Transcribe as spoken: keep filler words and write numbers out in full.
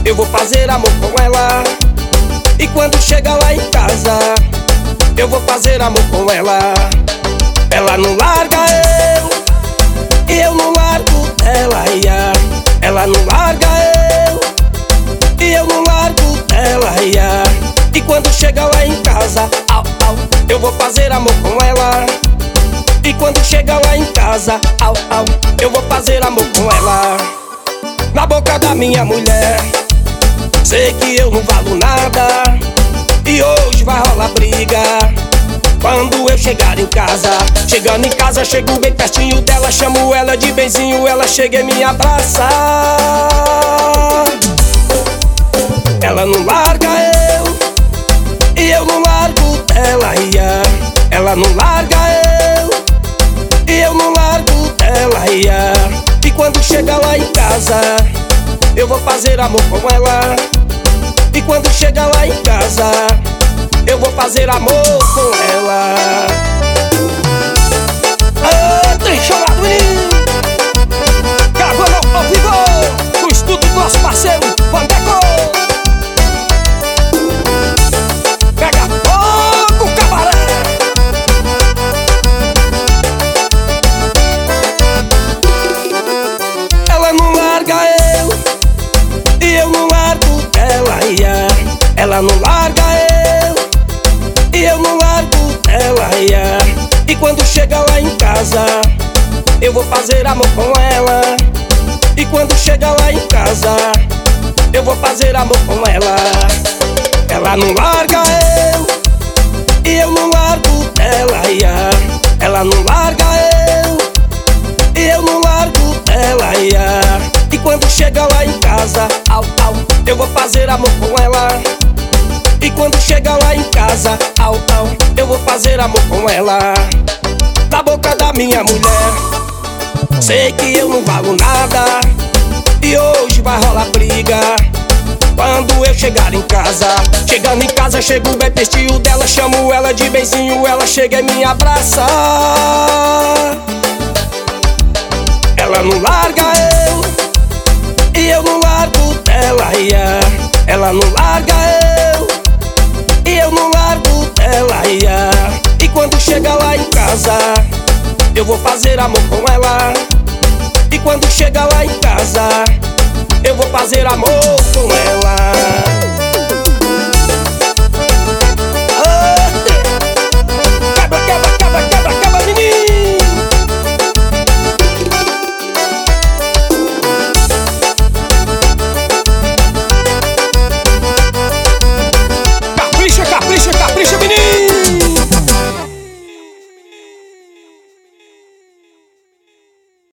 eu vou fazer amor com ela. E quando chega lá em casa, eu vou fazer amor com ela. Ela não larga eu, e eu não largo dela, ia. Ela não larga eu, e eu não largo dela, ia. E quando chega lá em casa, au, au, eu vou fazer amor com ela. E quando chega lá em casa, au, au, eu vou fazer amor com ela. Na boca da minha mulher, sei que eu não valo nada, e hoje vai rolar briga. Quando eu chegar em casa, chegando em casa, chego bem pertinho dela, chamo ela de benzinho, ela chega e me abraça. Ela não larga eu, e eu não largo dela, ia. Ela não larga eu, e eu não largo dela, ia. E quando chega lá em casa, eu vou fazer amor com ela. E quando chega lá em casa, eu vou fazer amor com ela. Ah, tem chorado, menino! Gravando ao vivo no estúdio do nosso parceiro Vandeco. Pega fogo, cabaré! Ela não larga eu, e eu não largo dela, ia. Ela não larga eu, e eu não largo dela, ia. E quando chega lá em casa, eu vou fazer amor com ela. E quando chega lá em casa, eu vou fazer amor com ela. Ela não larga eu, e eu não largo dela, ia. Ela não larga eu, e eu não largo dela, ia. E quando chega lá em casa, au, au, eu vou fazer amor com ela. E quando chega lá em casa, au, au, eu vou fazer amor com ela. Na boca da minha mulher, sei que eu não valo nada, e hoje vai rolar briga. Quando eu chegar em casa, chegando em casa, chego bem pertinho dela, chamo ela de benzinho, ela chega e me abraça. Ela não larga eu, e eu não largo dela, ia. Ela não larga eu, e eu não largo dela, ia. E quando chega lá em casa, eu vou fazer amor com ela. E quando chega lá em casa, eu vou fazer amor com ela.